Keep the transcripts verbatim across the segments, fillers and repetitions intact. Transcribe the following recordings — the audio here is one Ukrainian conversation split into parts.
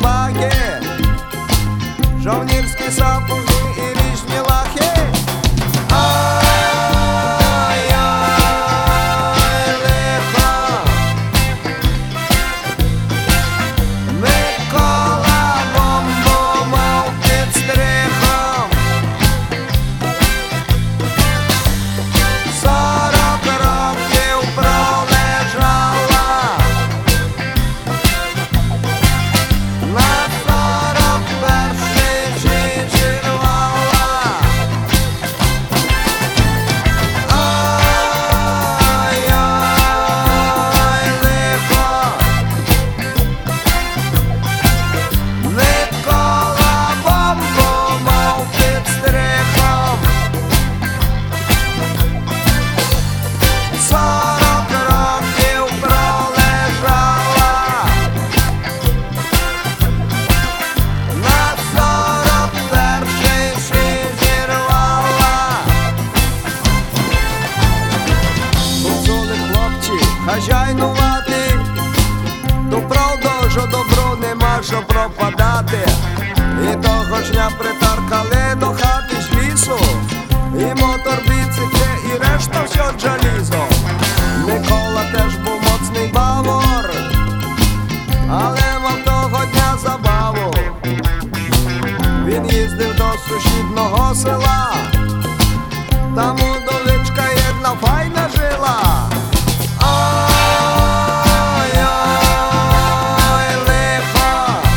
рубахи, жовнірські сапоги і річні лахи. Ай-ай, лихо, Микола бомбу мав під стрихом. Сорок років пролежала, на сорок перший зірвала. Ай-ай, лихо, Микола бомбу мав під стрихом. Сорок років пролежала, на сорок перший зірвала. Гуцули хлопці хазяйнувати, то правда, що добро нема що пропадати. І того ж дня притаркали до хати з лісу, і мотор, біцикли, і решта все джалізо. Микола теж був моцний бавор, але мав того дня забаву. Він їздив до сусідного села, там удовичка jedna файна жила. Ай-ай, лихо,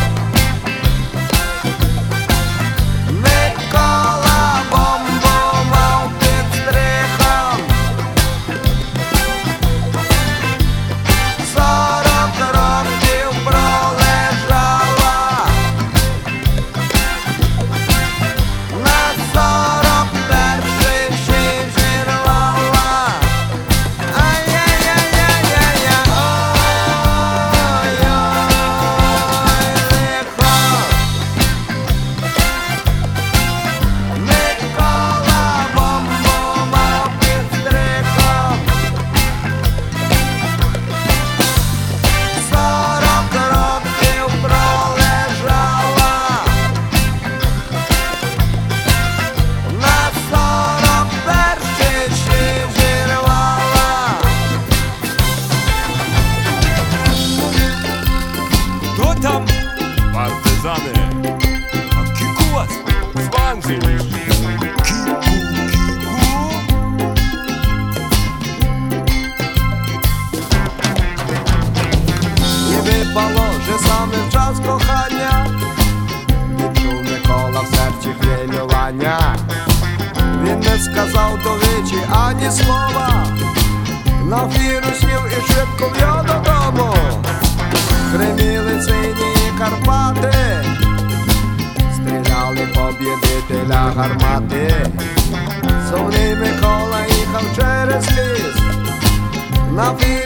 Микола бомбу мав під стрихом. Сорок років пролежала, на сорок перший зірвала. Ай-яй-яй-яй-яй-яй, ой-ой, лихо, Микола бомбу мав під стрихом. Сорок років пролежала, на сорок перший зірвала. Хто там? Партизани. А кіку вас? Званці. Кіку, кіку. І випало вже саме в час кохання, відчув Микола в серці хвилювання. Він не сказав до вічі ані слова, на фіру сів і швидко в'їв додому. Гриміли сині Карпати, стріляли побєдителя гармати. Сумний Микола їхав через ліс, на фіру